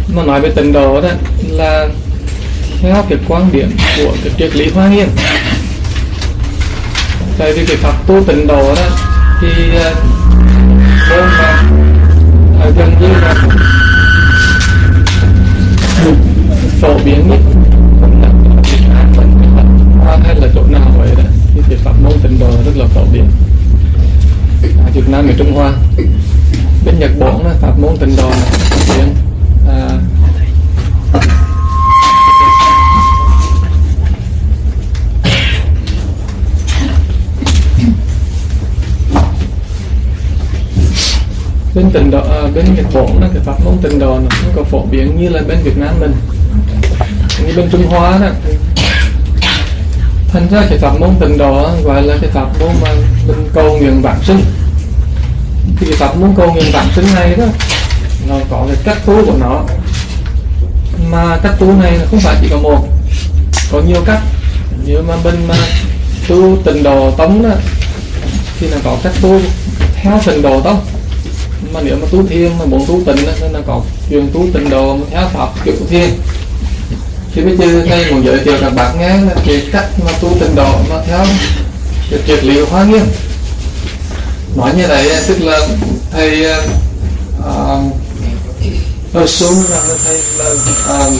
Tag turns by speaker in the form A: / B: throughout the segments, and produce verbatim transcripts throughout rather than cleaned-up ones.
A: Mà nói về tịnh độ đó là theo cái quan điểm của cái triết lý Hoa Nghiêm. Tại vì cái pháp tu tịnh độ đó thì môn mà gần như là phổ biến nhất hay là chỗ nào vậy đó, thì cái pháp môn tịnh độ rất là phổ biến ở Việt Nam, ở Trung Hoa. Bên Nhật Bản là pháp môn tịnh độ phổ biến à, bên tịnh độ à, bên Nhật Bản là cái pháp môn tịnh độ nó không có phổ biến như là bên Việt Nam mình. Như bên Trung Hoa đó, thành ra cái pháp môn tịnh độ gọi là cái pháp môn mà mình cầu nguyện vãng sinh. Thì cái pháp môn cầu nguyện vãng sinh này đó, nó có cái cách tu của nó, mà cách tu này không phải chỉ có một, có nhiều cách. Nếu mà bên mà tu tịnh độ tông đó thì nó có cách tu theo tịnh độ tông, mà nếu mà tu thiền mà muốn tu tịnh đó, nên là có chuyện tu tịnh độ mà theo pháp kiểu tu thiền. Thì bây giờ thầy muốn giới thiệu các bạn nghe là cái cách mà tu tịnh độ mà theo cái triết lý Hoa Nghiêm. Nói như vậy tức là thầy uh, ở xuống là thầy là uh,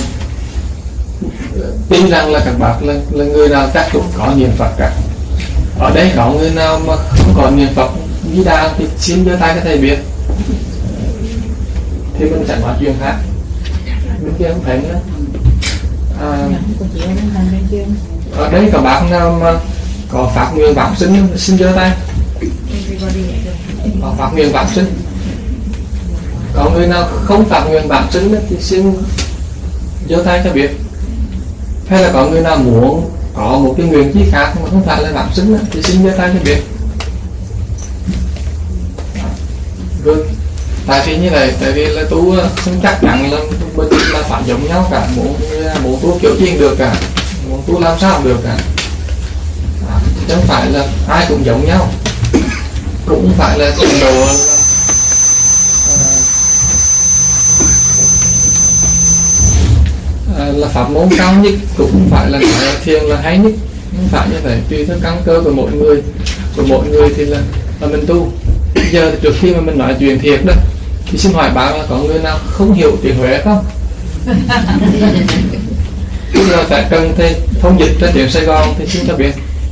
A: tin rằng là các bạn là, là người nào chắc cũng có niệm Phật cả. Ở đây có người nào mà không có niệm Phật Di Đà thì xin giơ tay cho thầy biết, thì mình sẽ nói chuyện khác. Bên kia không thấy nữa. À, ở đây các bạn nào mà có phát nguyện vãng sinh xin giơ tay. Có phát nguyện vãng sinh. Có người nào không phát nguyện vãng sinh thì xin giơ tay cho biết. Hay là có người nào muốn có một cái nguyện chi khác mà không phải là vãng sinh thì xin giơ tay cho biết. Good. Tại vì như này, tại vì là tu không chắc chắn là bên là phải giống nhau cả, muốn muốn tu kiểu chiên được cả, muốn tu làm sao được cả, à, chứ không phải là ai cũng giống nhau, cũng không phải là trình độ là, à, là pháp môn cao nhất, cũng không phải là thiền là hay nhất, không phải như vậy. Tùy theo căn cơ của mỗi người, của mỗi người thì là, là mình tu. Bây giờ trước khi mà mình nói chuyện thiệt đó, thì xin hỏi bạn là có người nào không hiểu tiếng Huế không? Tức là phải cần thì thông dịch ra tiếng Sài Gòn thì xin cho biết.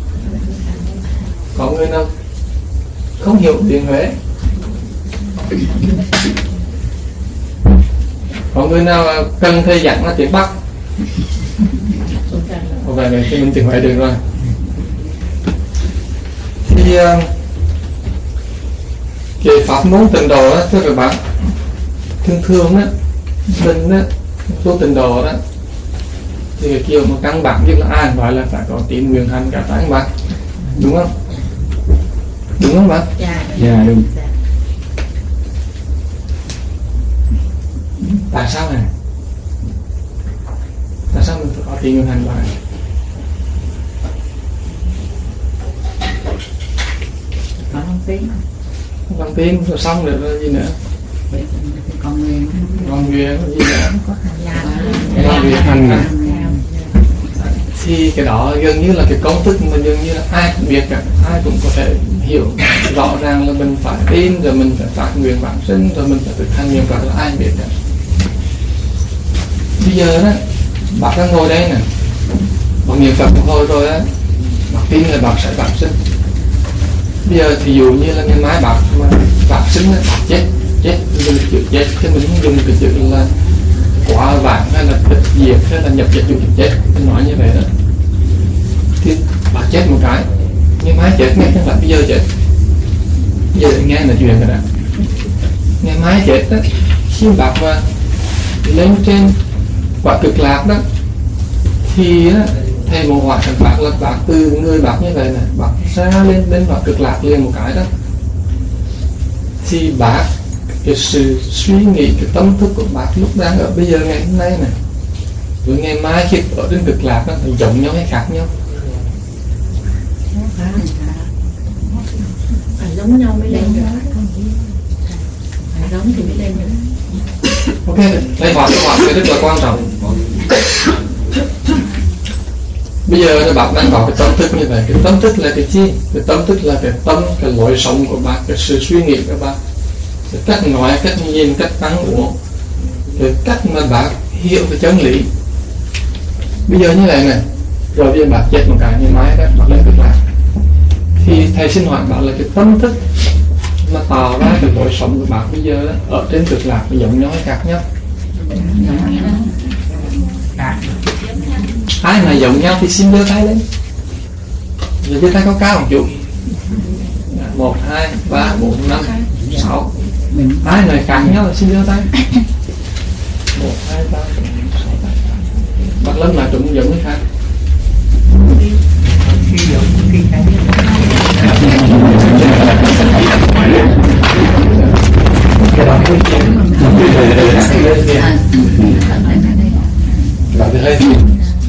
A: Có người nào không hiểu tiếng Huế? Có người nào cần thầy giảng là tiếng Bắc? Vậy này thì mình tiếng Huế được rồi. Thì cái pháp môn tịnh độ đó, thưa các bạn, thường thường đó, mình đó, tu tịnh độ đó, thì cái kiểu mà căn bản nhất là ai gọi là phải có tín nguyện hành cả tán bạn, đúng không? Đúng không bạn?
B: Dạ,
A: dạ đúng. Tại sao này? Tại sao mình phải có tín nguyện hành bạn?
B: có không tiếng
A: Con tin rồi xong được rồi gì nữa?
B: còn nguyện
A: Con nguyện gì nữa?
B: có hành
A: Con nguyện hành nè. Thì cái đó gần như là cái công thức mà gần như là ai cũng biết cả, ai cũng có thể hiểu rõ ràng là mình phải tin, rồi mình phải phát nguyện vãng sinh, rồi mình phải thực hành nguyện Phật, là ai cũng biết cả. Bây giờ đó, bác đang ngồi đây nè, bác niệm Phật một hồi rồi á, bác tin là bác sẽ vãng sinh. Bây giờ thì dụ như là ngày mai bác mà vãng sinh là bác chết, chết, dùng chữ chết, chứ mình không dùng cái chữ là quá vãng hay là tịch diệt hay là nhập diệt, dùng chữ chết, mình nói như vậy đó. Thì bác chết một cái, ngày mai chết ngay, không phải bây giờ chết. Bây giờ nghe là chuyện rồi đó. Ngày mai chết đó, khi bác mà lên trên quả cực lạc đó, thì á, thầy một hỏi thằng bác là bác từ người bác như vậy này, bác ra lên đến quả cực lạc liền một cái đó, thì bác cái sự suy nghĩ, cái tâm thức của bác lúc đang ở bây giờ ngày hôm nay này, rồi ngày mai khi ở trên cực lạc đó thì giống nhau hay khác nhau?
B: phải giống nhau mới lên được, phải giống thì mới lên được.
A: Ok, Ok, đây hỏi câu hỏi rất là quan trọng. Bây giờ bạn đang có cái tâm thức như vậy. Cái tâm thức là cái chi? Cái tâm thức là cái tâm, cái lối sống của bạn, cái sự suy nghĩ của bạn, cái cách nói, cách nhìn, cách ăn uống, cái cách mà bạn hiểu cái chân lý. Bây giờ như vậy này, rồi bây giờ bạn chết một cái như máy đó, bạn lên cực lạc, thì thầy xin hỏi bạn là cái tâm thức mà tạo ra cái lối sống của bạn bây giờ ở trên cực lạc nó giống nhau hay khác nhau? Ai mà giống nhau thì xin đưa tay lên. Giờ đưa tay có cao một chút. Một, hai, ba, bốn, năm, sáu. Ai này khác nhau thì xin đưa tay. Một, hai, ba, bốn, sáu, tám. Bắt lớn là trụng giống cái khác. Khi giống khi khác. Cái đó hơi chuyện. Bạn thì hơi chuyện.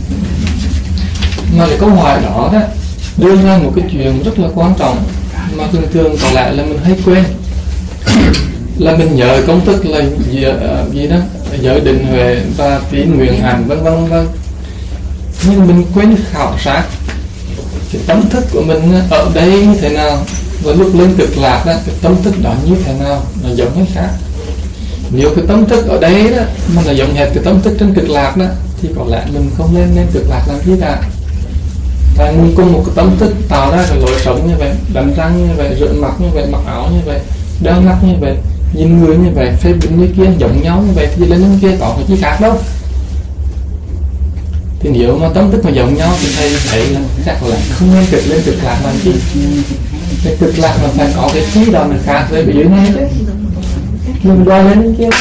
A: Mà cái câu hỏi đó đó đưa ra một cái chuyện rất là quan trọng mà thường thường có lẽ là mình hay quên. Là mình nhớ công thức là gì, uh, gì đó, giới định huệ và tín nguyện hành vân vân vân, nhưng mình quên khảo sát cái tâm thức của mình ở đây như thế nào, và lúc lên cực lạc đó cái tâm thức đó như thế nào, là giống hay khác. Nếu cái tâm thức ở đây đó mà là giống hệt cái tâm thức trên cực lạc đó thì có lẽ mình không lên lên cực lạc làm gì cả. Tại mình cùng một cái tâm thức tạo ra cái lối sống như vậy, đánh răng như vậy, rửa mặt như vậy, mặc áo như vậy, đeo mắt như vậy, nhìn người như vậy, phê bình như kia, giống nhau như vậy, thì lên bên kia có cái gì khác đâu. Thì nếu mà tâm thức mà giống nhau thì thầy thấy là chắc là không nên cực lên cực lạc làm chi. Cái cực lạc mà phải có cái chi đó là khác với dưới này chứ. Mình đo lên bên kia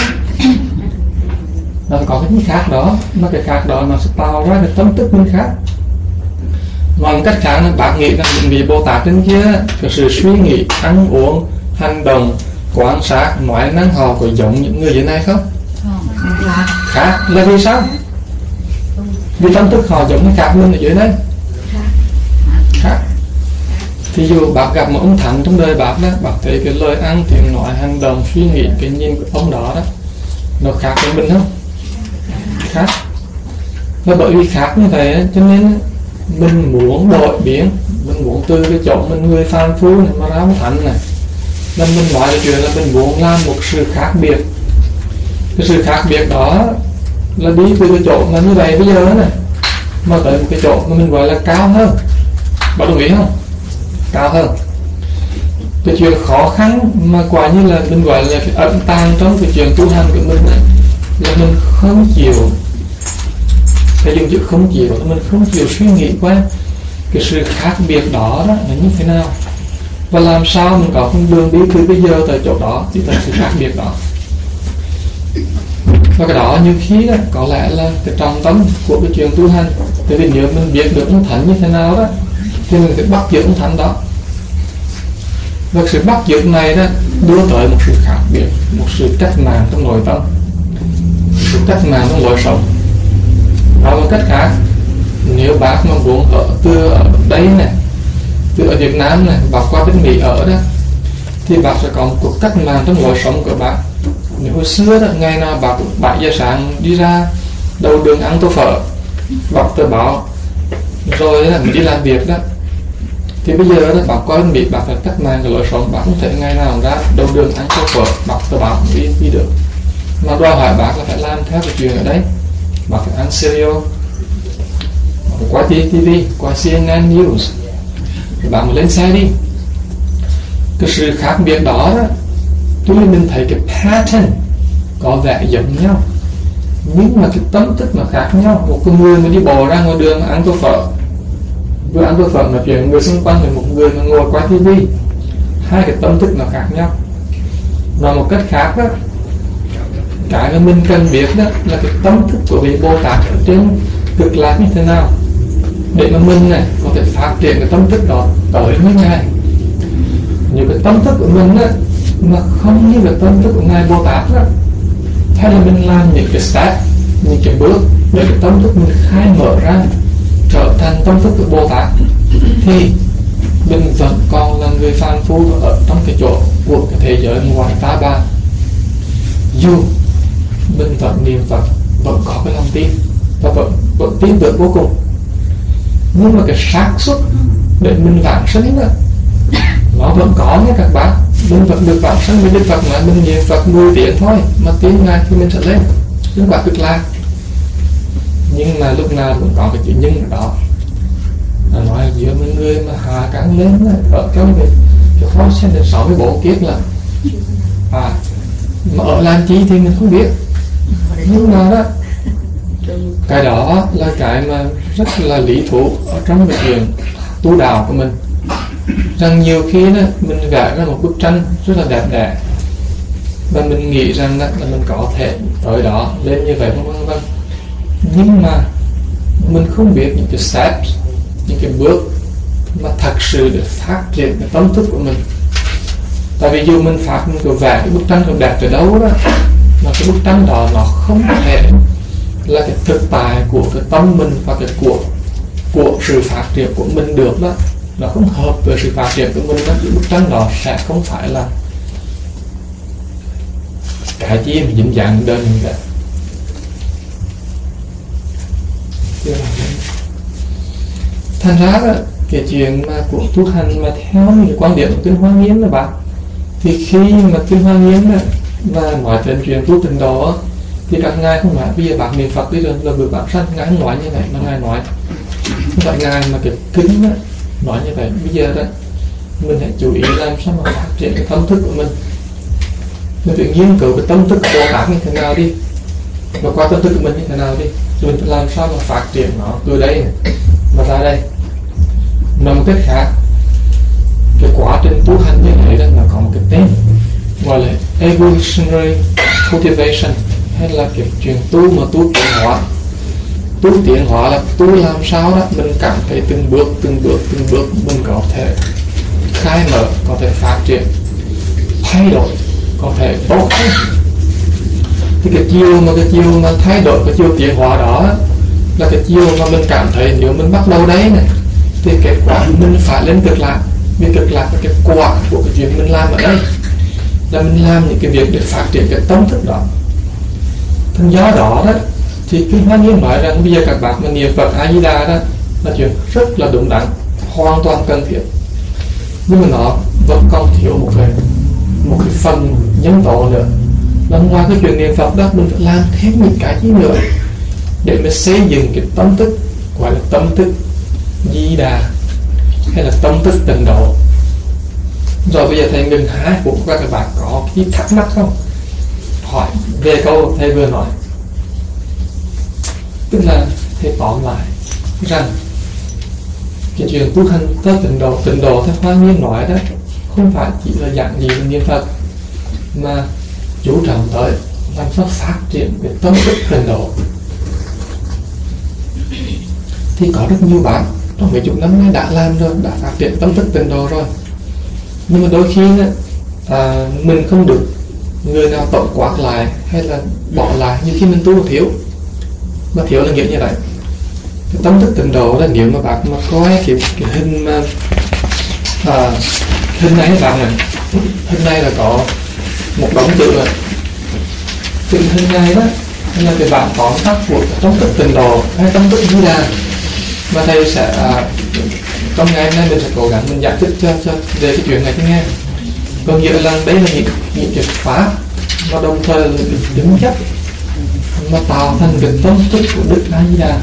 A: nó có cái gì khác đó, mà cái khác đó nó sẽ tạo ra cái tâm thức mình khác. Ngoài cách khác là bác nghĩ rằng những vị Bồ Tát trên kia cái sự suy nghĩ, ăn uống, hành động, quan sát, nói năng họ có giống những người dưới này không? Khác là vì sao? Vì tâm thức họ giống như khác mình ở dưới này. Khác. Thì dù bác gặp một ông thánh trong đời bác đó, bác thấy cái lời ăn, tiếng nói, hành động, suy nghĩ, cái nhìn của ông đó đó nó khác với mình không? Khác. Và bởi vì khác như thế cho nên mình muốn đổi biến, mình muốn từ cái chỗ mình người phàm phu này mà ra ông thánh này, nên mình nói cái chuyện là mình muốn làm một sự khác biệt. Cái sự khác biệt đó là đi từ cái chỗ mà như vậy bây giờ này mà tới một cái chỗ mà mình gọi là cao hơn. Bạn đồng ý không? Cao hơn. Cái chuyện khó khăn mà quả như là mình gọi là cái ẩn tàng trong cái chuyện tu hành của mình này, là mình không chịu. Thầy dùng chữ không chịu là mình không chịu suy nghĩ qua cái sự khác biệt đó, đó là như thế nào, và làm sao mình có con đường đi từ bây giờ tới chỗ đó thì tới sự khác biệt đó. Và cái đó nhiều khi đó, có lẽ là cái trọng tâm của cái chuyện tu hành. Tại vì nếu mình biết được ông thánh như thế nào đó thì mình phải bắt giữ ông thánh đó. Và sự bắt giữ này đó đưa tới một sự khác biệt, một sự cách mạng trong nội tâm, một sự cách mạng trong lối sống. Nói một cách khác, nếu bác mà muốn ở từ ở đây này, từ ở Việt Nam này, bác qua bên Mỹ ở đó, thì bác sẽ có một cuộc cách mạng trong lối sống của bác. Nếu hồi xưa đó, ngày nào bác bảy giờ sáng đi ra đầu đường ăn tô phở, đọc tờ báo, rồi là mình đi làm việc đó, thì bây giờ đó, bác qua bên Mỹ, bác phải cách mạng cái lối sống, bác không thể ngày nào ra đầu đường ăn tô phở, đọc tờ báo đi, đi được. Mà đòi hỏi bác là phải làm theo cái chuyện ở đấy. Bác phải ăn cereal, phải qua ti vi, qua xê en en News, thì bạn lên xe đi. Cái sự khác biệt đó, đó tuy mình thấy cái pattern có vẻ giống nhau, nhưng mà cái tâm thức nó khác nhau. Một con người mà đi bộ ra ngoài đường ăn tô phở, vừa ăn tô phở nói chuyện người xung quanh, một người mà ngồi qua ti vi, hai cái tâm thức nó khác nhau. Nói một cách khác đó, cái mà mình cần biết đó là cái tâm thức của vị Bồ Tát ở trên cực lạc như thế nào, để mà mình này có thể phát triển cái tâm thức đó tới như Ngài. Nhiều cái tâm thức của mình đó mà không như cái tâm thức của Ngài Bồ Tát đó, hay là mình làm những cái step, những cái bước để cái tâm thức mình khai mở ra trở thành tâm thức của Bồ Tát, thì mình vẫn còn là người phàm phu ở trong cái chỗ của cái thế giới ngoài ta bà. Dù mình vẫn Phật niệm Phật vẫn có cái lòng tin và vẫn vẫn tin tưởng vô cùng, nhưng mà cái xác suất để mình vãng sinh đó, nó vẫn có nha các bạn. Mình vẫn được vãng sinh với Đức Phật, mà mình niệm Phật mười tiếng thôi mà tiếng ngày thì mình sẽ lên đến quả Cực Lạc. Nhưng mà lúc nào cũng có cái chữ nhưng ở đó, là nói giữa mấy người mà hạ cắn lên ở trong cái cái khó xem đến sáu mươi bốn kiếp là à, mà ở làm chi thì mình không biết, nhưng mà đó cái đó là cái mà rất là lý thú ở trong cái chuyện tu đạo của mình. Rằng nhiều khi đó mình vẽ ra một bức tranh rất là đẹp đẽ và mình nghĩ rằng đó, là mình có thể tới đó lên như vậy, vân vân vân, nhưng mà mình không biết những cái steps, những cái bước mà thật sự để phát triển cái tâm thức của mình. Tại vì dù mình phát mình có vẽ cái bức tranh thật đẹp từ đâu đó, mà cái bức tranh đó nó không thể là cái thực tại của cái tâm mình và cái của của sự phát triển của mình được đó, nó không hợp với sự phát triển của mình đó, thì bức tranh đó sẽ không phải là cái gì mà dính dáng đơn như vậy. Thành ra đó, cái chuyện mà của tu hành mà theo những quan điểm của Kinh Hoa Nghiêm đó bạn, thì khi mà Kinh Hoa Nghiêm đó và nói đến chuyện tu tịnh độ thì các ngài không nói bây giờ bạn niệm Phật đi rồi là vừa bạn sanh, ngài không nói như vậy, mà ngài nói không phải ngài mà cái kinh đó nói như vậy. Bây giờ đó mình hãy chú ý làm sao mà phát triển cái tâm thức của mình, mình phải nghiên cứu cái tâm thức của Bồ Tát như thế nào đi, và qua tâm thức của mình như thế nào đi, rồi mình làm sao mà phát triển nó từ đây mà ra đây. Nói một cách khác, cái quá trình tu hành như thế là có một cái tên gọi là evolutionary cultivation, hay là cái chuyện tu mà tu tiến hóa. Tu tiến hóa là tu làm sao đó mình cảm thấy từng bước từng bước từng bước mình có thể khai mở, có thể phát triển, thay đổi, có thể tốt hơn. Thì cái chiều mà cái chiều mà thay đổi, cái chiều tiến hóa đó là cái chiều mà mình cảm thấy nếu mình bắt đầu đấy này thì kết quả mình phải lên Cực Lạc. Vì Cực Lạc là cái quả của cái chuyện mình làm ở đây, là mình làm những cái việc để phát triển cái tâm thức đó. Thành do đó đó thì Kinh Hoa Nghiêm nói rằng bây giờ các bạn mà niệm Phật A Di Đà đó là chuyện rất là đúng đắn, hoàn toàn cần thiết, nhưng mà nó vẫn còn thiếu một cái một cái phần nhân tố nữa, là ngoài cái chuyện niệm Phật đó mình phải làm thêm những cái gì nữa để mà xây dựng cái tâm thức gọi là tâm thức Di Đà hay là tâm thức tịnh độ. Rồi bây giờ thầy ngừng hai của các bạn có cái thắc mắc không? Hỏi về câu thầy vừa nói. Tức là thầy tóm lại rằng cái chuyện tu hành tới tịnh độ, tịnh độ theo Hoa Nghiêm nói đó không phải chỉ là dạng gì niệm Phật, mà chú trọng tới làm sao phát triển cái tâm thức tịnh độ. Thì có rất nhiều bạn trong mấy chục năm nay đã làm rồi, đã phát triển tâm thức tịnh độ rồi, nhưng mà đôi khi đó, à, mình không được người nào tổng quát lại hay là bỏ lại. Như khi mình tu thiếu, mà thiếu là nghĩa như vậy. Cái tâm thức tịnh độ là nếu mà bạn mà coi cái, cái hình mà à, hình này các bạn này, hình này là có một đống chữ rồi. Cái hình này đó là cái bản tóm tắt của tâm thức tịnh độ hay tâm thức Di Đà, mà thầy sẽ à, trong ngày hôm nay mình sẽ cố gắng mình giải thích cho, cho về cái chuyện này cho nghe. Có nghĩa là đây là những, những cái pháp và đồng thời là cái tính chất mà tạo thành cái tâm thức của Đức A Di Đà.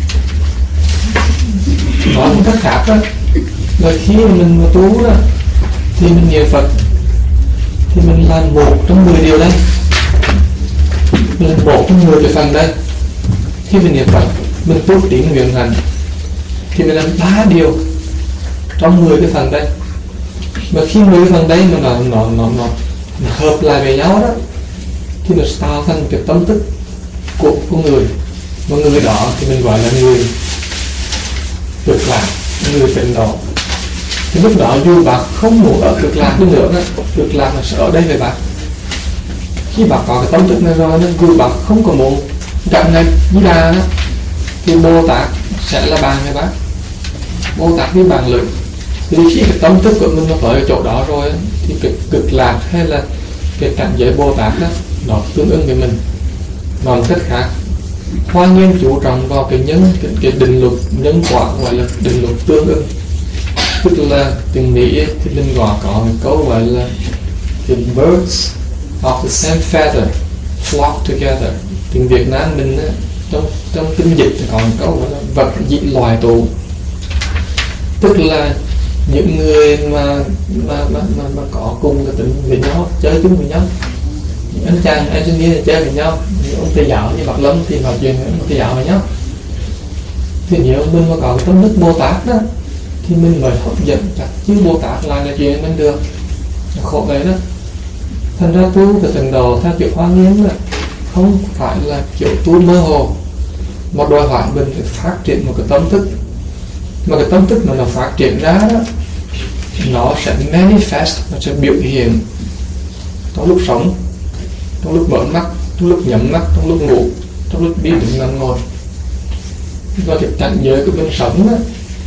A: Nói một cách khác đó là khi mà mình tu đó thì mình niệm Phật thì mình làm một trong mười điều đây, mình làm một trong mười cái phần đây. Khi mình niệm Phật mình tu tiến nguyện hành thì mình làm ba điều trong mười cái phần đây. Mà khi mười cái phần đây mà nó nó nó nó, nó hợp lại với nhau đó thì nó tạo thành cái tâm thức của của người, và người đó thì mình gọi là người Cực Lạc, người tịnh độ. Thì lúc đó dù bạn không muốn ở Cực Lạc đi nữa đó, Cực Lạc là sẽ ở đây với bạn. Khi bạn có cái tâm thức này rồi đó, dù bạn không có muốn gặp ngay Di Đà đó, thì Bồ Tát sẽ là bạn với bạn. Bồ Tát với bạn lực. Thì khi cái tâm thức của mình nó tới cái chỗ đó rồi thì cái Cực Lạc hay là cái cảnh giới Bồ Tát đó nó tương ứng với mình. Nói một cách khác, Hoa Nghiêm chú trọng vào cái nhân cái, cái định luật nhân quả gọi là định luật tương ứng. Tức là tiếng Mỹ thì linh gọi có một câu gọi là the birds of the same feather flock together. Tiếng Việt Nam mình á, trong trong kinh dịch thì có một câu gọi là vật dị loài tụ. Tức là những người mà mà mà mà, mà có cùng cái tính với nhau, chơi chung với nhau, những anh chàng anh sinh viên chơi với nhau, những ông thầy giáo như Bạc Lâm thì nói chuyện với ông thầy giáo với nhau. Thì nếu mình mà có cái tâm đức Bồ Tát đó thì mình mới hấp dẫn các chư Bồ Tát lại là chuyện mình được. Khổ đấy đó. Thành ra tu từ tầng đầu theo kiểu Hoa Nghiêm là không phải là kiểu tu mơ hồ, mà đòi hỏi mình phải phát triển một cái tâm thức. Mà cái tâm thức nó là phát triển ra đó, nó sẽ manifest, nó sẽ biểu hiện trong lúc sống, trong lúc mở mắt, trong lúc nhắm mắt, trong lúc ngủ, trong lúc đi đứng nằm ngồi. Và cái cảnh giới của bên sống đó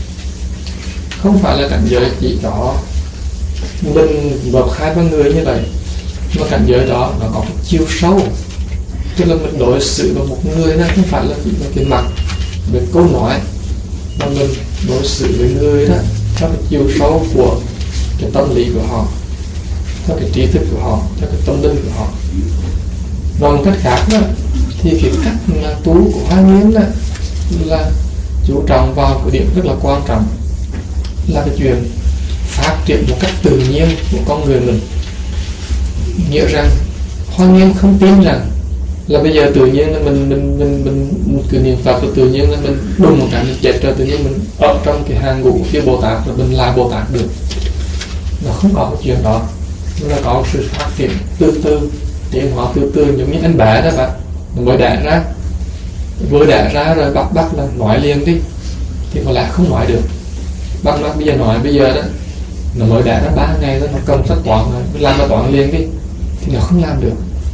A: không phải là cảnh giới chỉ có mình và hai ba người như vậy, mà cảnh giới đó nó có cái chiều sâu. Tức là mình đối xử với một người đó không phải là chỉ là cái mặt, về câu nói, mà mình đối xử với người đó theo cái chiều sâu của cái tâm lý của họ, theo cái trí thức của họ, theo cái tâm linh của họ. Và một cách khác đó, thì cái cách mà tu của Hoa Nghiêm đó là chú trọng vào cái điểm rất là quan trọng, là cái chuyện phát triển một cách tự nhiên của con người mình. Nghĩa rằng Hoa Nghiêm không tin rằng là bây giờ tự nhiên là mình mình mình mình, mình cứ niệm Phật rồi tự nhiên là mình đùng một cái mình chết rồi tự nhiên mình ở trong cái hàng ngũ phía Bồ Tát rồi mình là Bồ Tát được. Nó không có cái chuyện đó. Nó là có một sự phát triển từ từ, tiến hóa từ từ, giống như anh bé đó bạn, nó mới đẻ ra, vừa đẻ ra rồi bắt bắt là nói liền đi thì có lẽ không nói được. Bắt bắt bây giờ nói bây giờ đó, nó mới đẻ ra ba ngày đó, nó cầm sách toán rồi làm nó toán liền đi thì nó không làm được.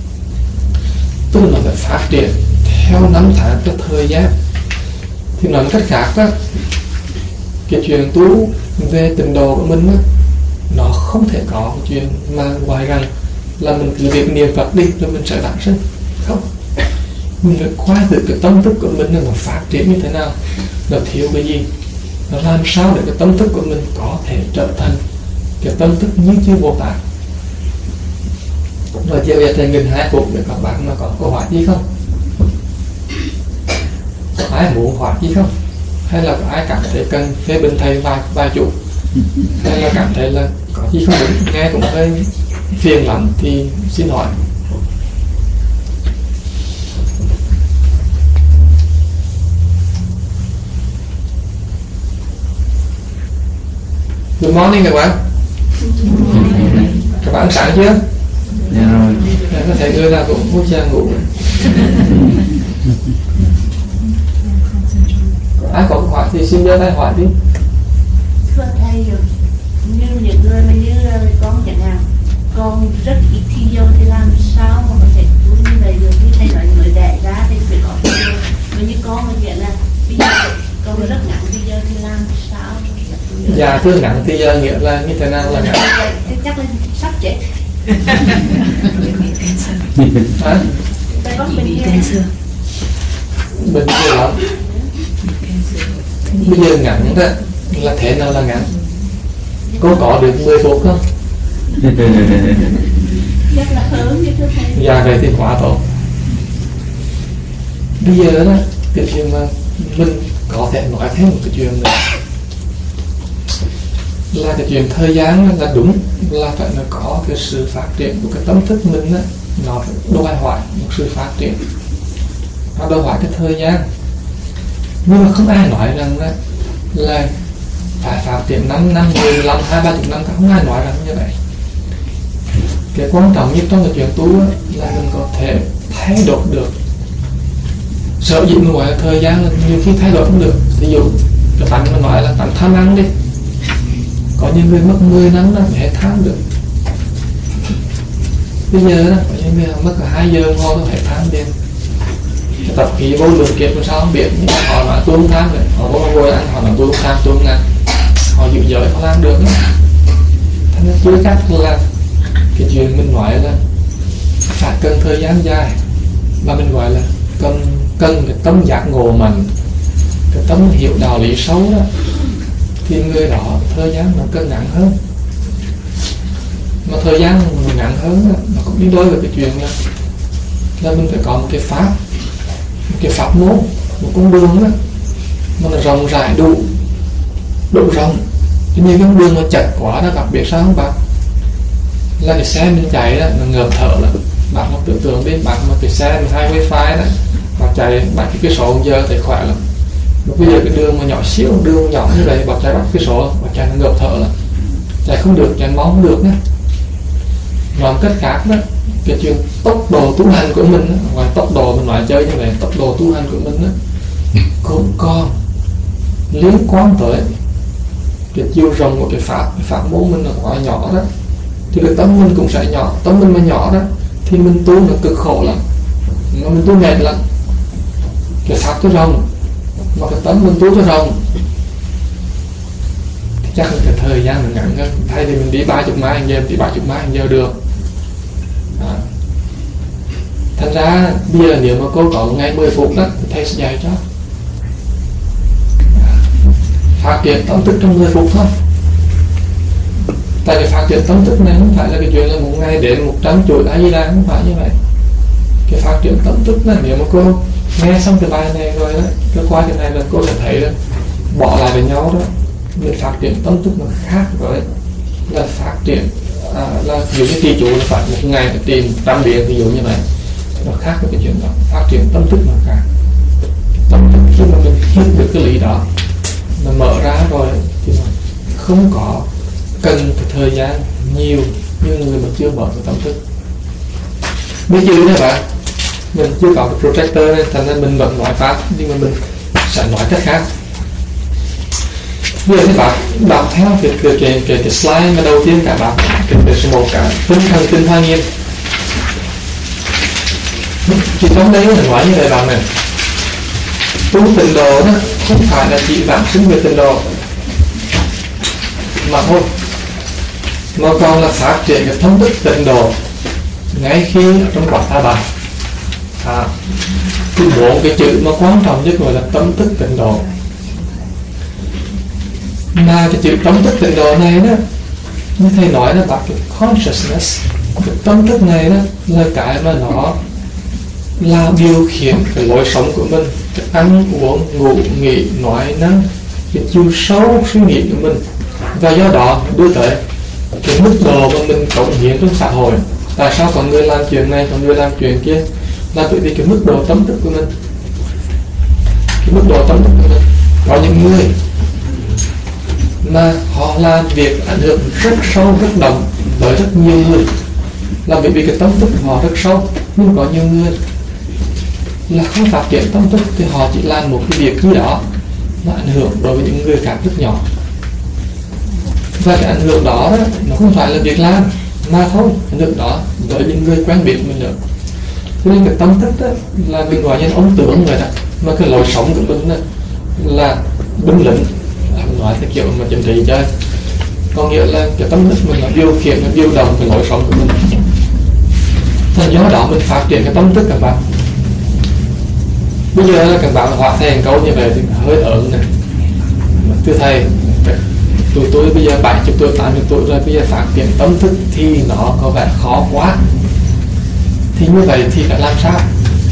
A: Tức là nó phải phát triển theo năm tháng, theo thời gian. Thì nói một cách khác đó, cái chuyện tu về tình độ của mình đó, nó không thể có cái chuyện mà ngoài rằng là mình cứ việc niệm Phật đi rồi mình sẽ đản sinh. Không, mình phải khoa thử cái tâm thức của mình nó phát triển như thế nào, nó thiếu cái gì, nó làm sao để cái tâm thức của mình có thể trở thành cái tâm thức như chư Bồ Tát. Rồi chiều về thầy nghìn hai phút để các bạn mà có câu hỏi gì không? Có ai muốn hỏi gì không? Hay là có ai cảm thấy cần phê bình thầy vài vài chủ? Hay là cảm thấy là có gì không đúng, nghe cũng hơi phiền lắm thì xin hỏi. Good morning các bạn. Các bạn ăn sáng chưa?
C: Dạ rồi.
A: Có thể người nào cũng hút ra ngủ. Ai có câu hỏi thì xin đưa tay hỏi đi.
D: Thưa thầy, như những người mà như con chẳng hạn, con rất ít thi vô thì làm sao mà có thể tu như vậy được? Như thầy nói người đẻ ra thì phải có thi vô. Mà như con mà chuyện là bây giờ con rất ngắn thi vô thì làm sao?
A: Dạ thưa ngắn thì giờ nghĩa là như thế nào là ngắn?
D: Thì chắc là sắp chết.
A: Hả?
D: Tại con
B: Bị
D: bệnh
B: cancer.
A: Bình thường lắm. Bây giờ ngắn đó là thế nào là ngắn? Cô có được mười phút không?
D: chắc là hơn như thưa thầy.
A: Dạ vậy thì quá tốt. Bây giờ đó cái chuyện mà mình có thể nói thêm một cái chuyện nữa, là cái chuyện thời gian là đúng, là phải nó có cái sự phát triển của cái tâm thức mình đó, nó phải đòi hỏi một sự phát triển, nó đòi hỏi cái thời gian. Nhưng mà không ai nói rằng đó là phải phát triển năm năm, mười năm, hai ba chục năm, không ai nói rằng như vậy. Cái quan trọng nhất trong cái chuyện tu đó, là mình có thể thay đổi được. Sợ gì mà gọi là thời gian là nhiều khi thay đổi không được. Ví dụ cái tánh mà nói là tánh tham ăn đi, có những người mất mười năm là phải tham được. Bây giờ đó có những người mất cả hai giờ ngồi có thể tham được. Cái tập khí vô lượng kiếp làm sao không biết, nhưng mà họ nói tôi không tham rồi, họ vô ngồi ăn, họ nói tôi không tham, tôi không ăn, họ giữ giới họ làm được đó. Thế nên chưa chắc là cái chuyện mình nói là phải cần thời gian dài. mà mình gọi là cần cần cái tâm giác ngộ mạnh, cái tâm hiểu đạo lý sâu đó, thì người đó thời gian nó cân ngắn hơn. Mà thời gian nó ngắn hơn đó, nó cũng đi đôi với cái chuyện là, là mình phải có một cái pháp, một cái pháp môn, một con đường đó mà nó rộng rãi đủ đủ rộng. Chứ như cái đường mà chật quá đó, đặc biệt sao không bạn, là cái xe mình chạy đó nó ngợp thở là bạn một tưởng tượng đi, bạn một cái xe mà hai wifi đó bạn chạy bạn cái cái số giờ thì khỏe lắm. Mà bây giờ cái đường mà nhỏ xíu, đường nhỏ như vậy bạn chạy bắt cái số bạn chạy nó ngợp thở là chạy không được, chạy máu không được nhé. Nói cách khác đó, cái chuyện tốc độ tu hành của mình đó, ngoài tốc độ mình nói chơi như vậy, tốc độ tu hành của mình đó cũng còn liên quan tới cái chiều rộng của cái pháp, cái pháp môn mình là quá nhỏ đó, thì cái tâm mình cũng sẽ nhỏ. Tâm mình mà nhỏ đó thì mình tu nó cực khổ lắm, mà mình tu mệt lắm. Cái pháp tu rộng mà cái tâm mình tu cho rộng thì chắc là cái thời gian mình ngắn hơn. Thay vì mình đi ba chục mai giờ, đi ba chục mai giờ được. À. Thành ra bây giờ nếu mà cô có ngày mười phút đó thì thầy sẽ dạy cho phát triển tâm thức trong mười phút thôi. Tại vì phát triển tâm thức này không phải là cái chuyện là một ngày đến một trăm chuỗi A Di Đà, không phải như vậy. Cái phát triển tâm thức này, nếu mà cô nghe xong cái bài này rồi đó, cái qua cái này là cô sẽ thấy đó, bỏ lại với nhau đó, mình phát triển tâm thức nó khác với là phát triển à, là ví dụ như trì chủ là phải một ngày phải tìm trăm điện, ví dụ như vậy, nó khác với cái chuyện đó. Phát triển tâm thức nó khác. Tâm thức khi mà mình hiểu được cái lý đó, nó mở ra rồi thì nó không có cần cái thời gian nhiều như người mà chưa mở được tâm thức. Ví dụ như bạn, mình chưa có cái projector này, thành ra mình vẫn nói pháp, nhưng mà mình sẽ nói cách khác. Bây giờ các bạn đọc theo cái, cái, cái, cái, cái slide mà đầu tiên cả bạn, cái, cái số một cả tinh thần tinh hoa nghiêm. Thì trong đấy là nói như vậy bạn này, tu tịnh độ đó không phải là chỉ vãng sinh về tịnh độ mà thôi, mà còn là phát triển cái thông thức tịnh độ ngay khi ở trong quả tha bà. À, cái bốn cái chữ mà quan trọng nhất gọi là tâm thức tịnh độ. Mà cái chữ tâm thức tịnh độ này đó, như thầy nói là cái consciousness, cái tâm thức này đó là cái mà nó là điều khiển cái lối sống của mình, cái ăn uống, ngủ, nghỉ, nói, năng, cái chiều sâu suy nghĩ của mình. Và do đó đưa tới cái mức độ mà mình cống hiến trong xã hội. Tại sao có người làm chuyện này, có người làm chuyện kia? Là bởi vì cái mức độ tâm thức của mình. Cái mức độ tâm thức của mình. Có những người mà họ làm việc ảnh hưởng rất sâu, rất đậm tới rất nhiều người, là bởi vì cái tâm thức của họ rất sâu. Nhưng có nhiều người là không phát triển tâm thức, thì họ chỉ làm một cái việc gì đó nó ảnh hưởng đối với những người khác rất nhỏ. Và cái ảnh hưởng đó, đó nó không phải là việc làm mà thôi, ảnh hưởng đó với những người quen biết mình nữa. Cho nên cái tâm thức đó là mình gọi như ống tưởng vậy đó, mà cái lối sống của mình đó là binh lĩnh, nói theo kiểu mà chính trị chơi, có nghĩa là cái tâm thức mình là điều khiển, nó điều động cái lối sống của mình. Thành do đó mình phát triển cái tâm thức các bạn. Bây giờ các bạn hóa thành câu như vậy thì hơi ớn này. Thưa thầy, tụi tôi bây giờ bảy mươi tuổi, tám mươi tuổi rồi, bây giờ phát triển tâm thức thì nó có vẻ khó quá. Thì như vậy thì phải làm sao?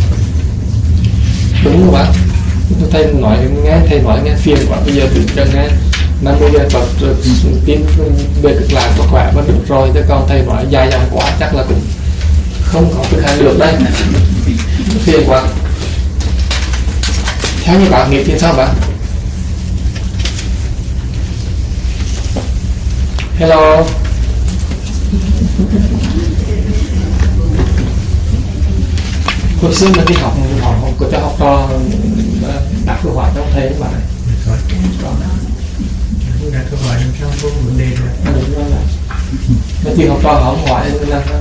A: Đúng không bạn? Thầy nói nghe, thầy nói nghe phiền quá, bây giờ tự chân nghe năm mươi giờ Phật rồi tin về cực lạc có khỏe vẫn được rồi, chứ còn thầy nói dài dòng quá chắc là cũng không có thực hành được đây. Phiền quá. Theo như bạn nghĩ thì sao bạn? Hello. Hồi xưa mình đi học, họ có cho học trò đặt câu hỏi trong thầy các bạn.
C: Đặt câu hỏi làm sao có vấn đề rồi.
A: Đúng rồi. Mà chỉ học trò họ không hỏi nên là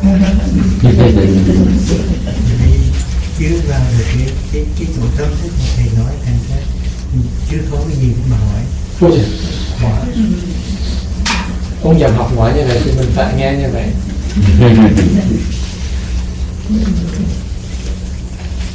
C: chứ vào được cái cái cái chỗ tâm thức mà thầy nói thành ra chứ có cái gì mà hỏi.
A: Ôi trời, hỏi. Ông dần học hỏi như vậy thì mình phải nghe như vậy.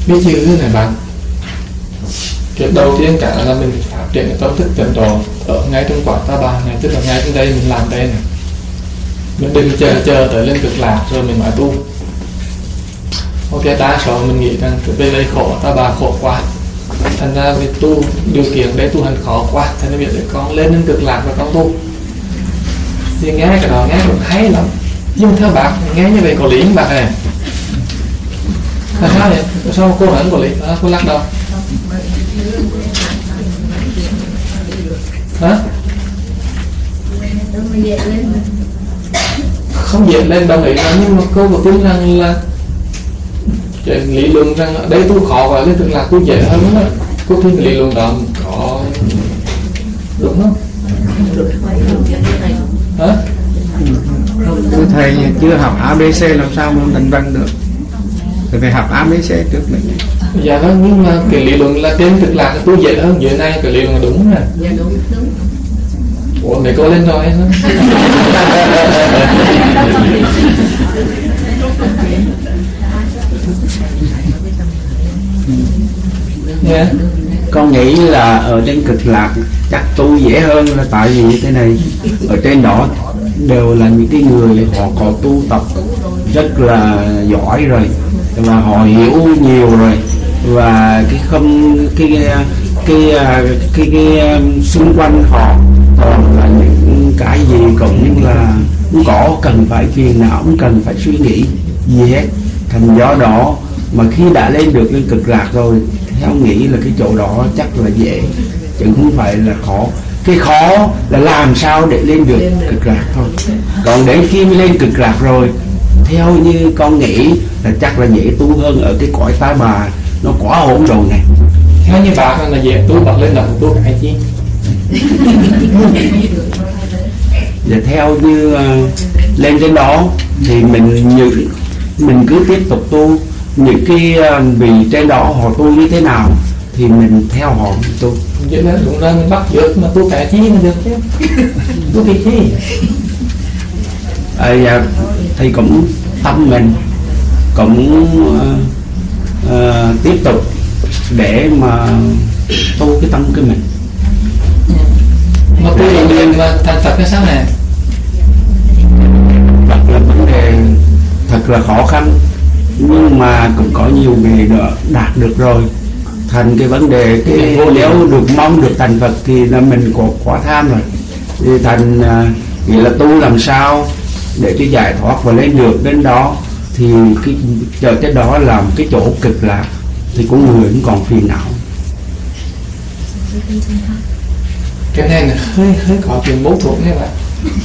A: biết chữ này bạn, cái đầu tiên cả là mình phát triển cái tâm thức tịnh độ ở ngay trong quả ta bà này, tức là ngay trong đây mình làm đây này, mình đừng chờ chờ tới lên cực lạc rồi mình nói tu. Ok, đa số mình nghĩ rằng về đây khổ, ta bà khổ quá, thành ra vì tu điều kiện để tu hành khó quá, thành ra việc để con lên đến cực lạc và con tu. Thì nghe cái đó nghe cũng hay lắm, nhưng theo bác nghe như vậy có lý không bác này? Là sao vậy? Sao cô nói có lý? À, cô lắc đâu? Hả? Không dễ lên đồng ý là, nhưng mà cô có tin rằng là lý luận rằng ở đây tu khó và lên cực lạc tu dễ hơn đó. Cô tin lý luận đó có đúng không? Hả?
E: Thưa thầy chưa học a bê xê làm sao mà thành văn được? Thầy phải học a bê xê trước mình.
A: Dạ vâng, nhưng mà cái lý luận là trên cực lạc tu dễ hơn, dưới này cái lý luận là đúng nè.
B: Dạ đúng đúng.
A: Ủa mấy cô lên rồi hả? Yeah.
E: Con nghĩ là ở trên cực lạc chắc tu dễ hơn, là tại vì như thế này, ở trên đó đều là những cái người họ có tu tập rất là giỏi rồi, và họ hiểu nhiều rồi, và cái không cái cái cái cái, cái, cái xung quanh họ còn là những cái gì cũng là không có cần phải phiền não, không cần phải suy nghĩ gì hết. Thành do đó mà khi đã lên được lên cực lạc rồi, theo nghĩ là cái chỗ đó chắc là dễ, chứ không phải là khó. Cái khó là làm sao để lên được cực lạc thôi. Còn đến khi mới lên cực lạc rồi, theo như con nghĩ là chắc là dễ tu hơn ở cái cõi ta bà, nó quá hỗn độn này.
A: Theo như bác là dễ tu, bật lên động tu cái chi?
E: Và theo như uh, lên trên đó thì mình như mình cứ tiếp tục tu, những cái uh, vì trên đó họ tu như thế nào thì mình theo họ tu.
A: Vậy là đúng ra mình bắt được mà tu cái chi mà được chứ? Tu cái chi?
E: À, dạ, thì cũng tâm mình cũng uh, uh, tiếp tục để mà tu cái tâm của mình.
A: Mà tu là người mà thành Phật cái sao này?
E: Đặt là vấn đề thật là khó khăn, nhưng mà cũng có nhiều người đã đạt được rồi. Thành cái vấn đề cái nếu được mong được thành Phật thì là mình có quá tham rồi, thì thành uh, nghĩa là tu làm sao để cho giải thoát và lên được đến đó, thì cái chờ cái đó là một cái chỗ cực lạc, thì con người cũng còn phiền não.
A: Cái này là hơi hơi có chuyện bố thuộc nha bạn.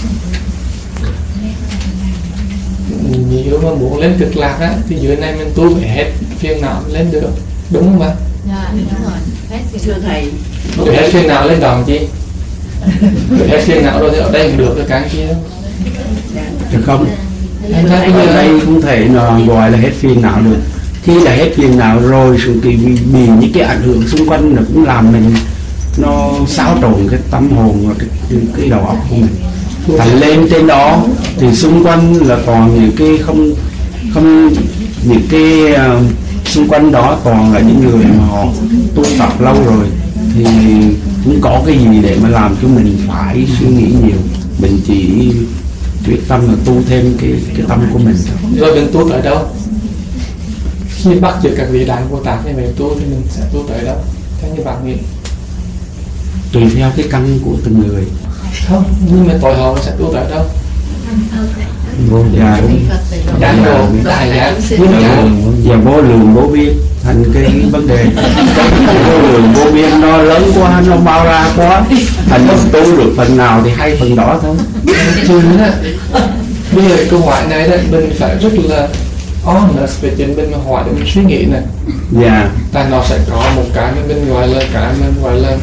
A: Nếu mà muốn lên cực lạc á thì dưới này mình tu phải hết phiền não lên được, đúng không bạn?
B: Dạ đúng rồi. Hết
D: Thưa thầy,
A: Để hết phiền não lên đòn chi? Để hết phiền não rồi thì ở đây cũng được cái cái kia.
E: Được không?
A: Thành ra bây
E: Ở
A: giờ
E: đây không thể nào gọi là hết phiền não được. Khi là hết phiền não rồi sự thì bị, bị những cái ảnh hưởng xung quanh nó cũng làm mình nó xáo trộn cái tâm hồn và cái, cái, cái đầu óc của mình. Thành lên trên đó thì xung quanh là còn những cái không không những cái uh, xung quanh đó toàn là những người mà họ tu tập lâu rồi, thì cũng có cái gì để mà làm cho mình phải suy nghĩ nhiều. Mình chỉ quyết tâm là tu thêm cái cái tâm của mình thôi.
A: rồi mình tu tới đâu? Khi bắt chước các vị đại Bồ Tát như vậy tu thì mình sẽ tu tới đâu? Theo như bạn nghĩ?
E: Tùy theo cái căn của từng người.
A: Không, nhưng mà tội họ sẽ tu tới đâu?
E: Vô dạ
A: Giác ngộ, đại giác, viên giác.
E: và vô lượng vô biên. Thành cái vấn đề vô lượng vô biên nó lớn quá, nó bao la quá, thành nó tu được phần nào thì hay phần đó thôi.
A: Chứ á, bây giờ câu hỏi này đấy mình phải rất là honest về chuyện mình mà hỏi để mình suy nghĩ này.
E: Dạ.
A: Tại nó sẽ có một cái mà mình gọi là cái mình gọi là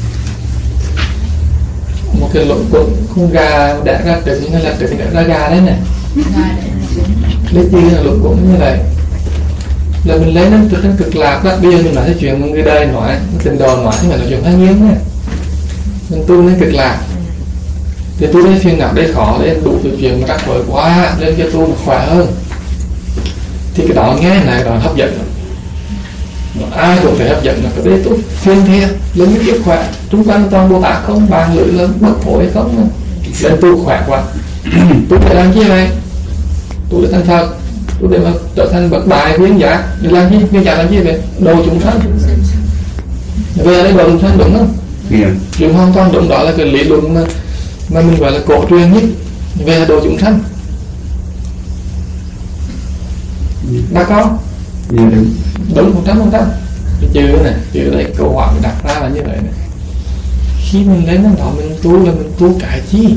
A: một cái lỗ cuộn con gà đẻ ra trứng hay là trứng đẻ ra gà đấy này. Lấy chi là lỗ cuộn như vậy là mình lấy nó từ trên cực lạc đó. Bây giờ mình nói cái chuyện người đời nói tình đồ nói thì phải là chuyện thanh nhiên này. Mình tu lên cực lạc thì tu đến phiên nào đây khó lên đủ từ chuyện mà các vợ quá lên cho tu khỏe hơn thì cái đó nghe này đó hấp dẫn lắm. ai cũng phải hấp dẫn là cái đấy tôi phiên theo lên cái sức khỏe chúng quanh toàn Bồ Tát không, bàn lưỡi lớn bất phổi không, nên tôi khỏe quá. Tôi phải làm chi này, tôi để thành Phật, tôi để mà trở thành bậc đại viên giác để làm chi, viên giác làm chi vậy, độ chúng sanh. Về đây độ chúng sanh đúng không?
E: Yeah.
A: Chuyện hoàn toàn đúng, đó là cái lý luận mà, mà mình gọi là cổ truyền nhất về độ chúng sanh. Đã có?
E: Yeah, đúng.
A: Đúng một trăm phần trăm. Cái chữ này, chữ này câu hỏi mình đặt ra là như vậy này. Khi mình lên đó mình tu là mình tu cái chi?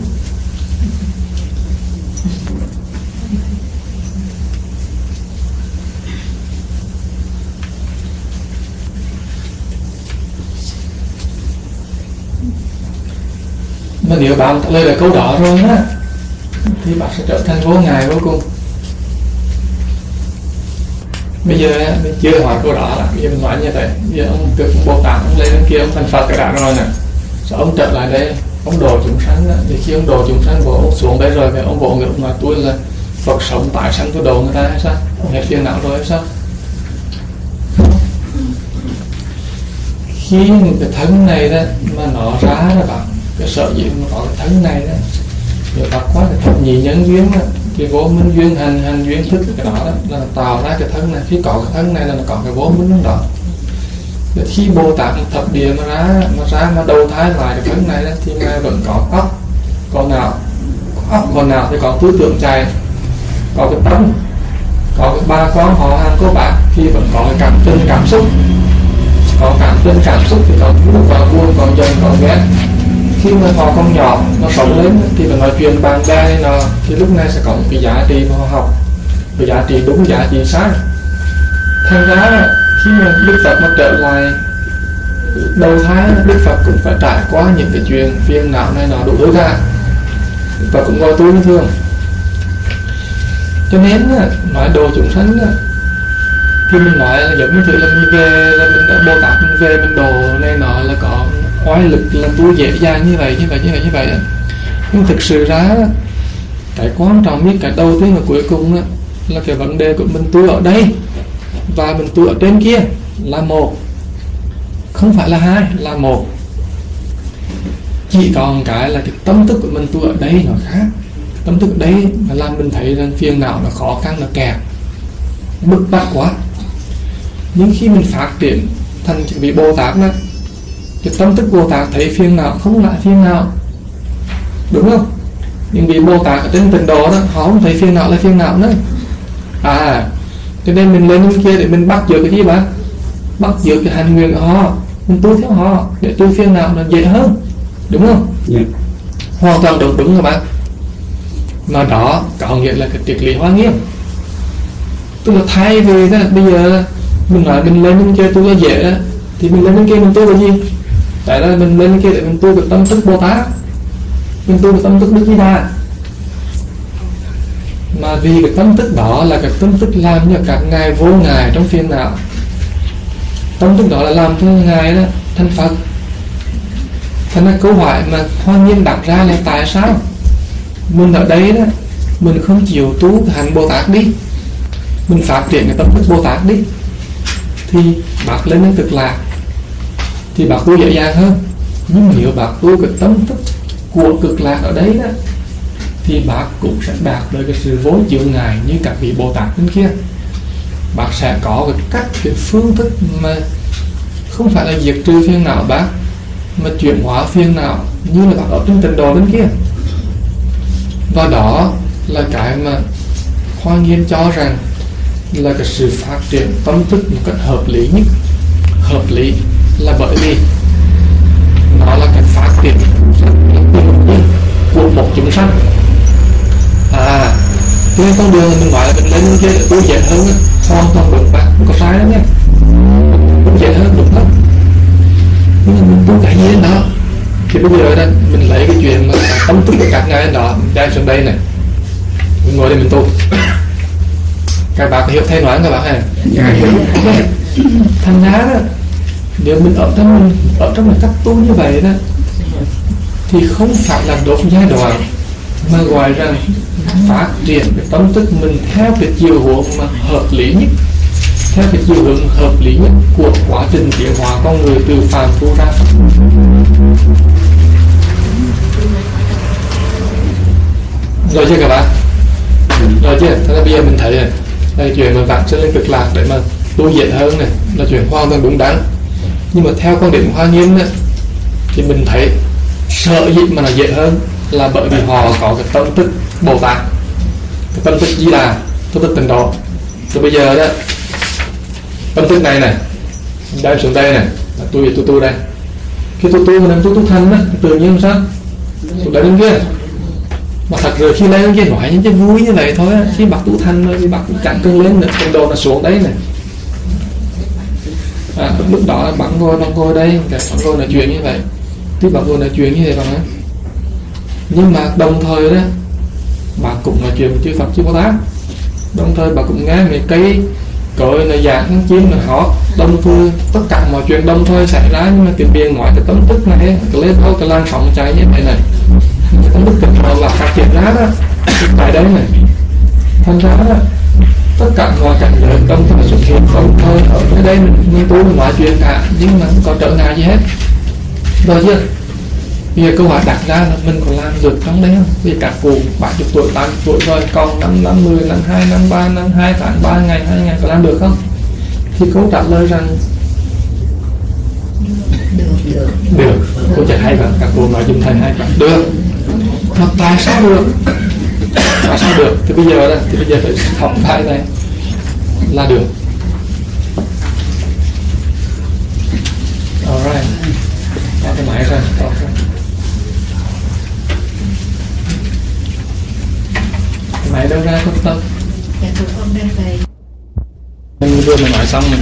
A: Mà nếu bạn trả lời là câu đó rồi á thì bạn sẽ trở thành vô ngại vô cùng. Bây giờ mình chưa hỏi câu đó là bây giờ mình nói như vậy. Bây giờ ông cực Bồ Tát ông lên kia ông thành Phật cái đã rồi nè, rồi ông trở lại đây ông độ chúng sanh đó. Thì khi ông độ chúng sanh bộ ông xuống đây rồi thì ông bộ người ông nói tôi là Phật sống tại sanh tôi độ người ta hay sao? Ông hết phiền não rồi hay sao? Khi cái thân này đó mà nó ra đó bạn, cái sở dĩ mà có cái thân này đó, nếu bắt quá cái thập nhị nhân duyên đó, cái vô minh duyên hành hành duyên thức cái đó, đó là tạo ra cái thân này. Khi có cái thân này là nó có cái vô minh đó. Rồi khi Bồ Tát thập địa mà ra mà ra mà đầu thai lại cái thân này đó, thì Ngài vẫn có óc, còn nào có óc còn nào thì có tư tưởng chạy, có cái tâm, có cái ba con họ hàng cô bác thì vẫn có cái cảm tình cảm xúc, có cảm tình cảm xúc thì còn vui, còn buồn, còn giận, còn ghét. Khi mà họ con nhỏ nó sống lên thì mình nói chuyện bạn bè này nọ, thì lúc này sẽ có một cái giá trị mà họ học, cái giá trị đúng, giá trị sai. Thành ra khi mà Đức Phật mà trở lại đầu thai, Đức Phật cũng phải trải qua những cái chuyện phiền não này nọ đủ thứ cả, và cũng gọi tu như thường. Cho nên nói đồ chúng sanh thì mình nói là giống như thế là mình về là mình đã Bồ Tát mình về mình đồ này nọ là có oai lực là tu dễ dàng như vậy như vậy như vậy như vậy. Nhưng thực sự ra cái quan trọng nhất, cái đầu tiên và cuối cùng đó, là cái vấn đề của mình tu ở đây và mình tu ở trên kia là một, không phải là hai, là một. Chỉ còn cái là cái tâm thức của mình tu ở đây nó khác. Tâm thức ở đây mà làm mình thấy rằng phiền não nó khó khăn, nó kẹt, bức bách quá. Nhưng khi mình phát triển thành vị Bồ Tát đó, cái tâm thức Bồ Tát thấy phiền não không lại phiền não, đúng không? Nhưng vị Bồ Tát ở trên tịnh độ đó, họ không thấy phiền não là phiền não nữa. À, cho nên mình lên bên kia để mình bắt giữ cái gì bạn? Bắt giữ cái hành nguyện của họ, mình tu theo họ để tu phiền não nó dễ hơn, đúng không?
E: Yeah.
A: Hoàn toàn đúng đúng các bạn. Mà đó có nghĩa là cái triết lý Hoa Nghiêm. Tức là thay vì đó, bây giờ mình nói mình lên bên kia tu là dễ đó, thì mình lên bên kia mình tu là gì? Tại đó mình lên bên kia để mình tu cái tâm thức Bồ Tát, mình tu cái tâm thức Đức Di Đà. Mà vì cái tâm thức đó là cái tâm thức làm cho các ngài vô ngài trong phiền não. Tâm thức đó là làm cho ngài đó thành Phật. Thành ra câu hỏi mà Hoa Nghiêm đặt ra là tại sao mình ở đây đó mình không chịu tu cái hành Bồ Tát đi, mình phát triển cái tâm thức Bồ Tát đi, thì bác lên đến cực lạc thì bác tu dễ dàng hơn. Nhưng nếu bác tu cái tâm thức của cực lạc ở đấy đó, thì bác cũng sẽ đạt được cái sự vô chướng ngại như các vị Bồ Tát bên kia. Bác sẽ có cái cách, cái phương thức mà không phải là diệt trừ phiền não bác, mà chuyển hóa phiền não như là bác ở trên tịnh độ bên kia. Và đó là cái mà Hoa Nghiêm cho rằng là cái sự phát triển tâm thức một cách hợp lý nhất. Hợp lý là bởi vì nó là cái phát triển của một chúng sanh. À, trên con đường mình gọi là mình lên kia để tu dễ hơn, hoàn toàn đúng bạn, không có sai đâu nha, tu dễ hơn đúng lắm. Nhưng mà mình tu cái gì đến đó thì bây giờ đó mình lấy cái chuyện mà tâm thức của các ngài đến đó mình đem xuống đây này, mình ngồi đây mình tu. Các bạn có hiểu thầy nói các bạn hả? Thành ra đó, nếu mình ở trong ở trong một cách tu như vậy đó thì không phải là đột giai đoạn, mà gọi rằng phát triển cái tâm thức mình theo cái chiều hướng mà hợp lý nhất, theo cái chiều hướng hợp lý nhất của quá trình tiến hóa con người từ phàm phu ra Phật. Rồi chưa các bạn? Rồi chưa? Thế là bây giờ mình thấy này, đây chuyện mà vãng sinh lên cực lạc để mà tu dễ hơn này là chuyện hoàn toàn đúng đắn. Nhưng mà theo quan điểm Hoa Nghiêm này, thì mình thấy sợ gì mà nó dễ hơn là bởi vì họ có cái tâm thức Bồ Tát, cái tâm thức Di Đà, tâm thức Tịnh Độ. Thì bây giờ đó, tâm thức này này đem xuống đây này, tôi tôi tu đây. Khi tôi tu mình tu tu thanh á, tự nhiên sao? Tôi đã đứng kia. Mà thật rồi khi lên kia nói những cái vui như vậy thôi á, khi bác tu thanh thôi, thì bác cũng chẳng cân lên nữa, Tịnh Độ là xuống đấy này. À, lúc đó bạn ngồi bạn ngồi đây, bạn ngồi nói chuyện như vậy, thì bạn ngồi nói chuyện như vậy bạn á. Nhưng mà đồng thời đó, bạn cũng nói chuyện với chư Phật chư Bồ Tát. Đồng thời bạn cũng nghe mấy cây cội là giảng chim là họ đông thôi, tất cả mọi chuyện đông thôi xảy ra, nhưng mà cái biên ngoại cái tâm thức này cái lên thôi cái lan sóng chạy như vậy này, cái tâm thức cực độ là phát triển ra đó tại đây này. Thành ra đó tất cả mọi cảnh giới đông thời xuất hiện đồng thời ở nơi đây mình, mình tu mình nói chuyện cả, nhưng mà không có trở ngại gì hết. Rồi chưa? Bây giờ câu hỏi đặt ra là mình có làm được trong đấy không? Vì các cụ bảy mươi tuổi, tám mươi tuổi rồi, còn năm, năm mươi, năm hai, năm ba, năm hai tháng, ba ngày, hai ngày có làm được không? Thì câu trả lời rằng
B: Được, được.
A: được. Câu trả hay bạn, các cụ nói dùm thầy hay bạn. Được. Mà tại sao được? Tại sao được? Thì bây giờ đó, thì bây giờ phải học bài này là được. Alright. Có cái máy ra, có cái máy đâu ra không tâm?
B: Dạ tụi con đang về.
A: Mình vừa mới nói xong rồi.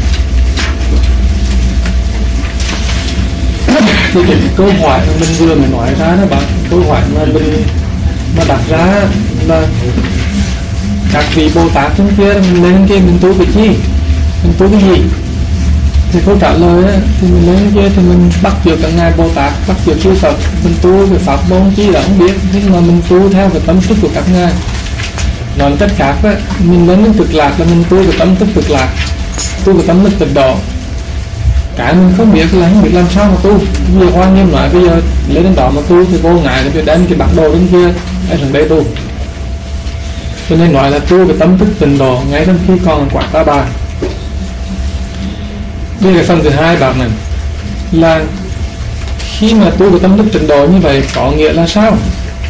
A: Thì cái câu hỏi mà mình vừa mới nói ra đó bạn, câu hỏi mà mình mà đặt ra là các vị Bồ Tát trong kia mình lên kia mình tu cái chi, mình tu cái gì? Thì câu trả lời á, thì mình lên kia thì mình bắt chước các ngài Bồ Tát, bắt chước chư Phật, mình tu cái pháp môn chi là không biết, nhưng mà mình tu theo cái tâm thức của các ngài. Nói cách khác á, mình lên đến cực lạc là mình tu cái tâm thức cực lạc, tu cái tâm thức Tịnh Độ. Cái mình không biết là không biết làm sao mà tu. Bây giờ Hoa Nghiêm nói bây giờ lên đến đó mà tu thì vô ngại thì đem cái bản đồ đến kia ở thằng đây tu. Cho nên nói là tu cái tâm thức Tịnh Độ ngay trong khi còn quả Ta Bà. Đây là phần thứ hai bạn này, là khi mà tu cái tâm thức Tịnh Độ như vậy có nghĩa là sao?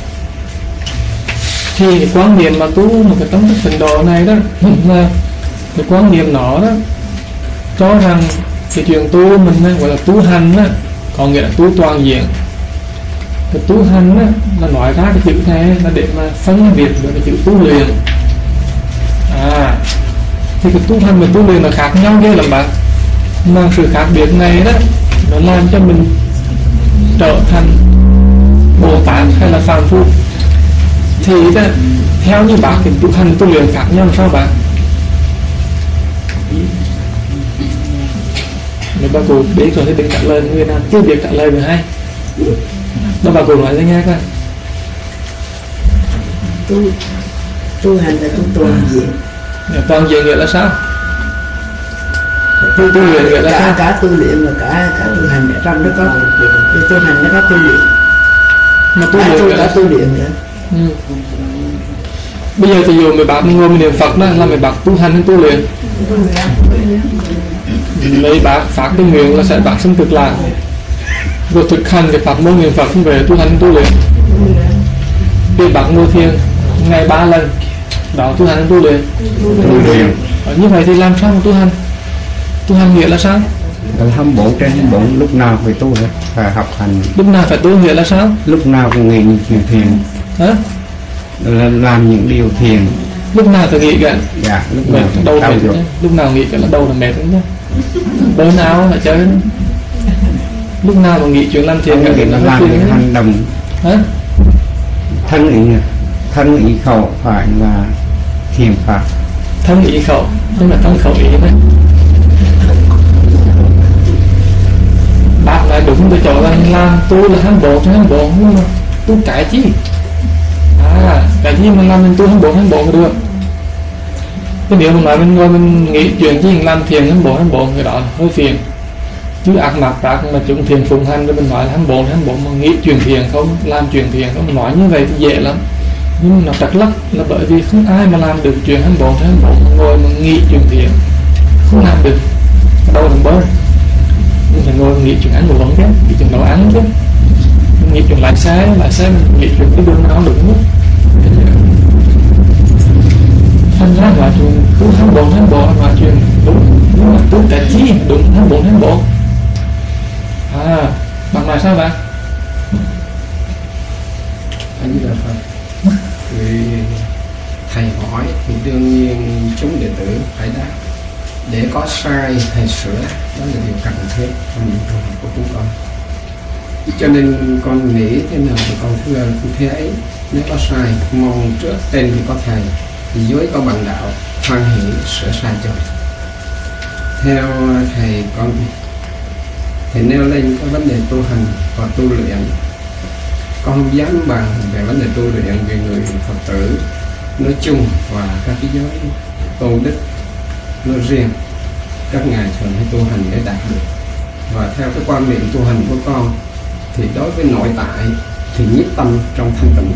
A: Thì cái quan niệm mà tu một cái tâm thức Tịnh Độ này đó là cái quan niệm nó đó cho rằng cái chuyện tu mình đó, gọi là tu hành đó, có nghĩa là tu toàn diện. Cái tu hành đó, là nói ra cái chữ này là để mà phân biệt được cái chữ tu luyện. À, thì cái tu hành và tu luyện là khác nhau ghê lắm bạn. Mà sự khác biệt này đó nó làm cho mình trở thành Bồ Tát hay là phàm phu. Thì đó, theo như bạn thì tu hành tu luyện khác nhau sao bạn? Nếu bà cụ biết rồi thì đừng trả lời người nào chưa biết trả lời được hay. Đó bà cụ nói cho nghe coi.
F: Tu tu hành là tu toàn diện.
A: Toàn diện nghĩa là sao? Tu tu luyện nghĩa là
F: cả
A: sao?
F: cả tu luyện và cả cả tu hành ở trong đó có. Tu hành nó có tu luyện.
A: Mà tu
F: Cả
A: luyện
F: tu
A: nghĩa
F: cả
A: là
F: tu luyện nữa.
A: ừ. Bây giờ thì dù mày bác ngồi mình niệm Phật đó là mày bác tu hành hay tu luyện? Mấy bác phát cái nguyện là sẽ bác sinh cực lạc, rồi thực hành cái pháp môn niệm Phật về tu hành tu luyện. Thì bác ngồi thiền ngày ba lần đó tu hành tu luyện.
E: Tu luyện.
A: Như vậy thì làm sao mà tu hành? Tu hành nghĩa là sao?
E: Tầng hai mươi bốn trên hai mươi bốn lúc nào phải tu hết, phải học hành.
A: Lúc nào phải tu nghĩa là sao?
E: Lúc nào cũng nghĩ những chuyện thiền,
A: Hả?
E: là làm những điều thiền.
A: Lúc nào phải nghĩ cả?
E: Dạ, lúc
A: Mệt
E: nào cũng
A: đầu
E: trau
A: mệt
E: dồi.
A: nhá. Lúc nào nghĩ cả là đầu là mệt đấy nhá. Bữa nào là chơi. Lúc nào mà nghĩ chuyện làm thiền cả
E: Làm
A: là
E: làm
A: chuyện
E: những
A: nhá.
E: hành động
A: Hả?
E: thân ý thân ý khẩu phải là thiền pháp.
A: Thân ý khẩu, nhưng mà thân khẩu ý đấy. Bác nói đúng với chỗ là làm tu là hành bộ cho hành bộ, nhưng mà tu cái chi? À, cái gì mà làm mình tu hành bộ hành bộ mà được. Cái điều mà nói mình ngồi mình nghĩ chuyện chứ làm thiền hắn bộ hắn bộ người đó là hơi phiền. Chứ ác mặt ác mà chúng thiền phụng hành rồi mình nói là hắn bộ hắn bộ mà nghĩ chuyện thiền không, làm chuyện thiền không, nói như vậy thì dễ lắm. Nhưng nó trật lắc là bởi vì không ai mà làm được chuyện hắn bộ hắn bộ mà ngồi mà nghĩ chuyện thiền không làm được. Đâu làm bớt. Mình phải ngồi nghĩ chuyện ăn uống chứ, nghĩ chuyện nấu ăn chứ, mình nghĩ chuyện lái xe, lái xe mình nghĩ chuyện cái đường nào đúng nữa. Thành ra là chuyện đúng tháng bốn tháng bộ là chuyện đúng, nhưng mà đúng cả chi đúng tháng bốn tháng bộ. À, bạn nói sao bạn?
E: Anh như là Phật. Thì thầy hỏi thì đương nhiên chúng đệ tử phải đáp. Để có sai thầy sửa, đó là điều cần thiết trong những câu hỏi của chúng con. Cho nên con nghĩ thế nào thì con thưa thế ấy. Nếu có sai, mong trước tên thì có thầy, thì dưới có bạn đạo, hoan hỷ sửa sai cho. Theo thầy con thầy nêu lên cái vấn đề tu hành và tu luyện. Con không dám bàn về vấn đề tu luyện về người Phật tử nói chung và các cái giới tôn đức nói riêng. Các ngài thường hay tu hành để đạt được. Và theo cái quan niệm tu hành của con thì đối với nội tại thì nhiếp tâm trong thanh tịnh,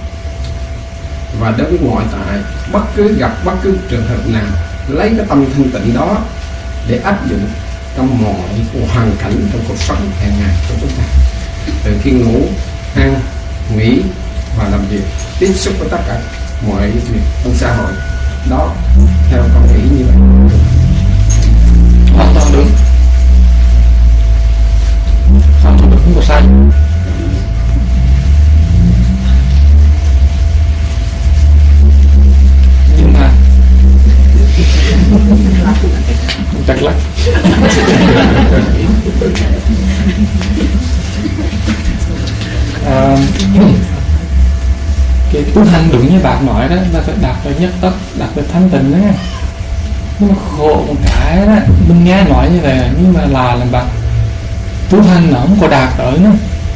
E: và đối với ngoại tại bất cứ gặp bất cứ trường hợp nào lấy cái tâm thanh tịnh đó để áp dụng trong mọi hoàn cảnh trong cuộc sống hàng ngày của chúng ta, từ khi ngủ, ăn, nghỉ và làm việc, tiếp xúc với tất cả mọi việc trong xã hội. Đó theo con nghĩ như vậy
A: Hoàn toàn đúng, hoàn toàn đúng, không có sai. Nhưng mà chắc lắm à, cái tu hành đúng như bạn nói đó là phải đạt được nhất tất, đạt được thanh tịnh đó nha. Nhưng mà khổ một cái đó, mình nghe nói như vậy nhưng mà là làm bạn tu hành nó không có đạt tới nữa,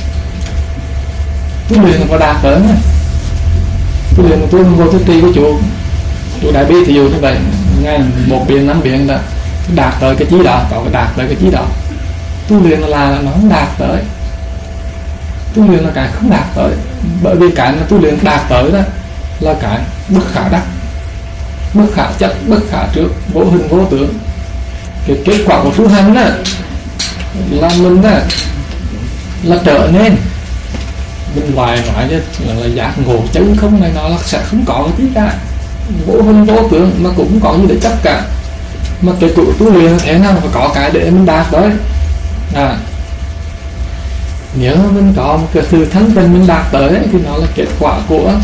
A: tu luyện nó có đạt tới nữa. Tu luyện mà tôi vô tôi tri với chủ chủ đại bi thì dù như vậy ngay một biển năm biển là đạt tới cái chí đó, có đạt tới cái chí đó. Tu luyện là, là nó không đạt tới, tu luyện là cái không đạt tới, bởi vì cái mà tu luyện đạt tới đó là cái bất khả đắc, bất khả chấp, bất khả trước, vô hình vô tướng. Cái kết quả của tu hành đó là mình đó là trở nên mình ngoài nói chứ là, là giác ngộ chân không này, nó là sẽ không có cái gì cả, vô hình vô tướng mà cũng không có gì để chấp cả. Mà cái cụ tu luyện thế nào phải có cái để mình đạt tới. À, nếu mình có một cái sự thanh tịnh mình đạt tới ấy, thì nó là kết quả của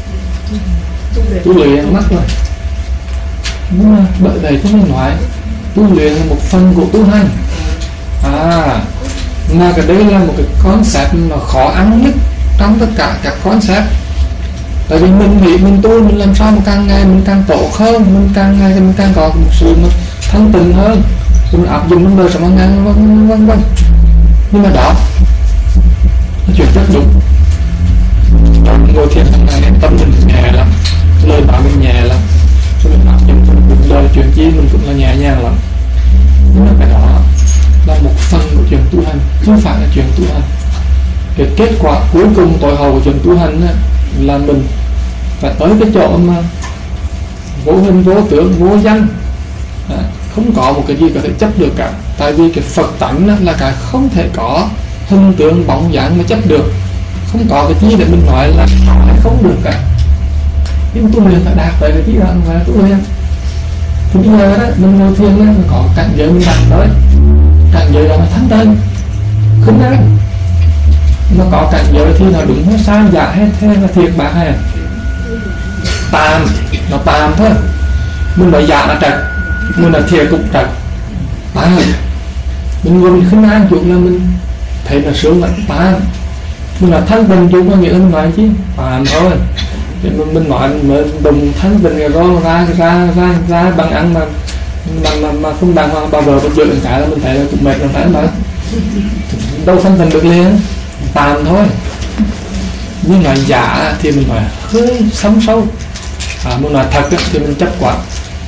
A: tu luyện mất rồi. Nhưng mà bởi vậy cho mình nói tu luyện là một phần của tu hành. À, mà cái đây là một cái concept mà khó ăn nhất trong tất cả các concept. Tại vì mình nghĩ mình tu mình làm sao mà càng ngày mình càng tốt hơn, mình càng ngày mình càng có một sự thanh tịnh hơn, mình áp dụng trong đời sống hàng ngày vân vân vân. Nhưng mà đó là chuyện rất đúng. Ngồi thiền hàng ngày tâm mình nhẹ lắm, lời nói mình nhẹ lắm, cho mình áp dụng trong cuộc đời chuyện chi mình cũng là nhẹ nhàng lắm. Nhưng mà cái đó là một phần của chuyện tu hành, không phải là chuyện tu hành. Cái kết quả cuối cùng tối hậu của chuyện tu hành là mình phải tới cái chỗ mà vô hình vô tướng vô danh, à, không có một cái gì có thể chấp được cả. Tại vì cái Phật tánh là cái không thể có hình tượng bóng dáng mà chấp được, không có cái gì để mình nói là không được cả. Nhưng tu luyện phải đạt tới cái gì đó không phải là tu luyện. Thì bây giờ đó mình ngồi thiền đó, mình có cảnh giới mình đạt tới, cảnh giới đó là thánh tên không ai. Nó có cảnh giới thì nó đúng hay sai, giả hay thế là thiệt bạc hay tạm, nó tạm thôi. Mình nói giả là trật, mình nói thiệt cũng trật, tạm. Mình ngồi mình khinh an chút là mình thấy là sướng lạnh, tạm. Mình nói thanh bình chút có nghĩa là mình nói chứ tạm thôi. Thì mình, mình nói mình đùng thanh bình rồi ra ra ra ra bằng ăn mà mà mà, mà không bằng mà bao giờ mình chịu cái là mình thấy là cũng mệt rồi phải mà đâu thanh bình được liền, tạm thôi. Nhưng nói giả thì mình nói hơi sâu sâu, à, muốn nói thật thì mình chấp quản.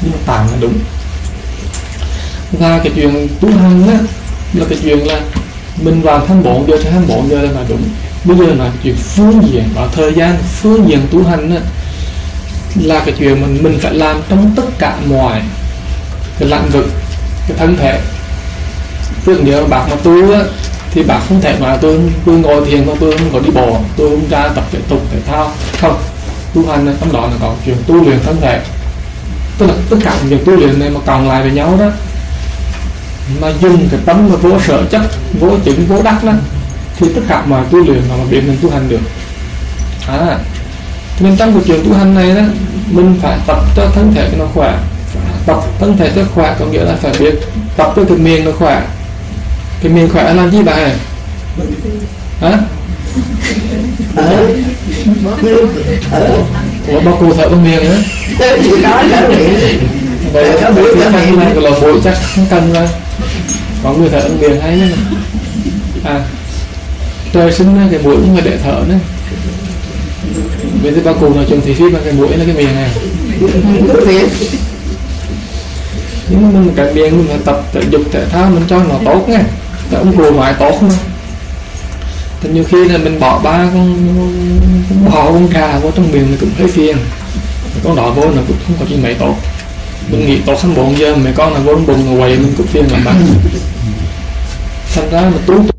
A: nhưng mà tạm là đúng. Và cái chuyện tu hành á là cái chuyện là mình vào hai mươi bốn giờ tới hai mươi bốn giờ là đúng. Bây giờ là chuyện phương diện và thời gian phương diện tu hành á, là cái chuyện mình mình phải làm trong tất cả mọi cái lĩnh vực cái thân thể. Ví dụ như bác mà tu á thì bác không thể mà tôi tôi ngồi thiền mà tôi không có đi bộ, tôi không ra tập thể dục thể thao, không. Tu hành trong đó là có chuyện tu luyện thân thể, tức là tất cả những tu luyện này mà cộng lại với nhau đó, mà dùng cái tâm mà vô sở chất, vô chứng, vô đắc đó, thì tất cả mọi tu luyện mà biến thành tu hành được. À, nên trong cái chuyện tu hành này đó, mình phải tập cho thân thể nó khỏe. Tập thân thể cho khỏe có nghĩa là phải biết tập cho cái miệng nó khỏe. Cái miệng khỏe làm gì bà hả? Hả?
F: Ở
A: Ủa bao cụ thở bằng miệng nữa?
F: chỉ nói là miệng.
A: Vậy
F: Có
A: có
F: mũi
A: mũi
F: có
A: chắc
F: miệng.
A: này là mũi chắc không cần rồi. Có người thở bằng miệng hay nữa. À, trời sinh ra cái mũi cũng phải để thở nữa. Bây giờ bao cụ nói chung thì phí bằng cái mũi là cái miệng này.
F: Có miệng.
A: Nhưng mà mình cái miệng mình phải tập thể dục thể thao mình cho nó tốt nha. Tại ông cụ nói tốt mà. Thì nhiều khi là mình bỏ ba con, con bò con gà vô trong miệng thì cũng hơi phiền. Con đỏ vô nó cũng không có gì mấy tốt. Mình nghĩ tốt hơn bốn giờ mấy con là vô trong bụng nó quậy mình cũng phiền lắm bạn. Thành ra mà tú